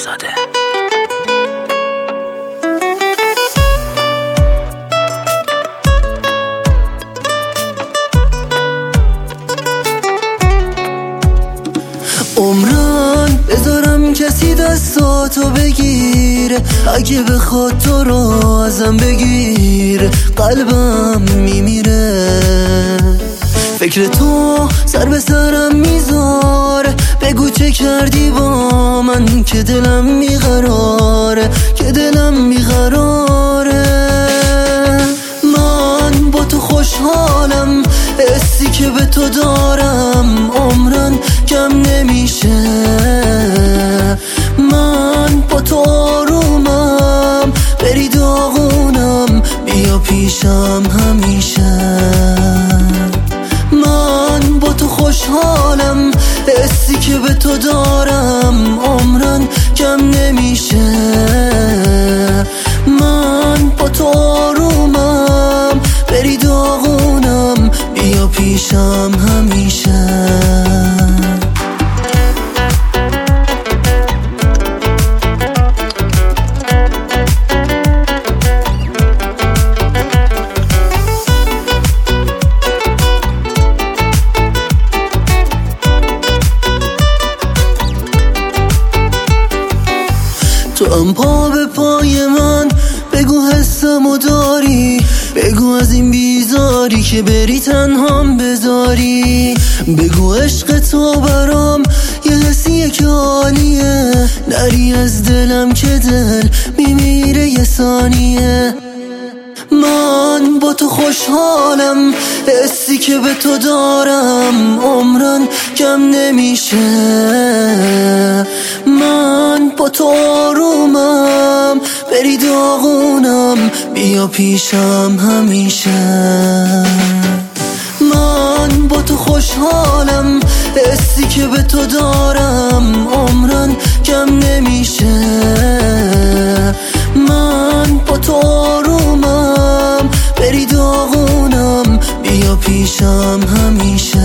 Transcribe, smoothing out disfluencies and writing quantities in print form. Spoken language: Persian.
زاده. عمران بذارم کسی دستاتو بگیره، اگه بخواد تو رو ازم بگیر قلبم میمیره. فکر تو سر به سرم میذاره، بگو چه کردی با من که دلم میقراره، که دلم میقراره. من با تو خوشحالم، حسی که به تو دارم عمرن کم نمیشه. من با تو آرومم، بری داغونم، بیا پیشم همیشه. من با تو خوشحالم، حسی که به تو دارم عمرن کم نمیشه. من با تو آرومم، بری داغونم، بیا پیشم همیشه. تو هم پا به پای من، بگو حسمو داری، بگو از این بیزاری که بری تنهام بذاری. بگو عشق تو برام یه حسیه که عالیه، نری از دلم که دل میمیره یه ثانیه. من با تو خوشحالم، حسی که به تو دارم عمرن کم نمیشه. من با تو آرومم، بری داغونم، بیا پیشم همیشه. من با تو خوشحالم، حسی که به تو دارم عمرن کم نمیشه. من با تو آرومم، بری داغونم، بیا پیشم همیشه.